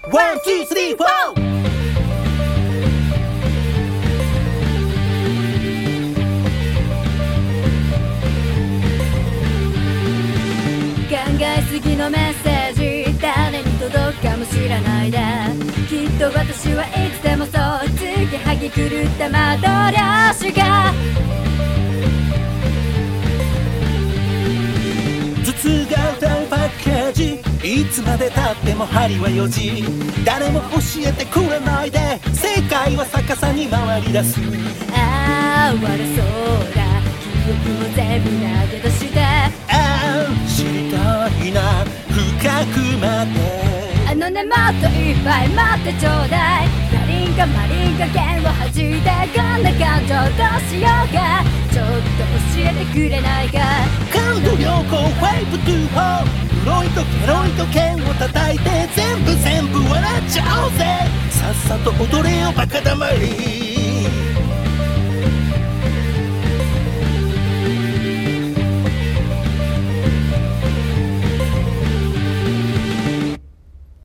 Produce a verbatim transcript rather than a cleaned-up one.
ワン、ツー、スリー、フォー。 考えすぎのメッセージ誰に届くかもしれないで、きっと私はいつでもそうつきはぎ狂った幻が頭痛が歌うパッケージ、いつまでたっても針はよじ、誰も教えてくれないで世界は逆さに回り出す。 ああ悪そうだ記憶も全部投げ出して、 ああ知りたいな深くまで、 あのねもっといっぱい待ってちょうだい、カリンカマリンカ剣を弾いてこんな感情どうしようか、ちょっと教えてくれないか。 感度良好ファイブトゥーフォー、黒いとケロいと剣を叩いて全部全部笑っちゃおうぜ、さっさと踊れよバカだまり。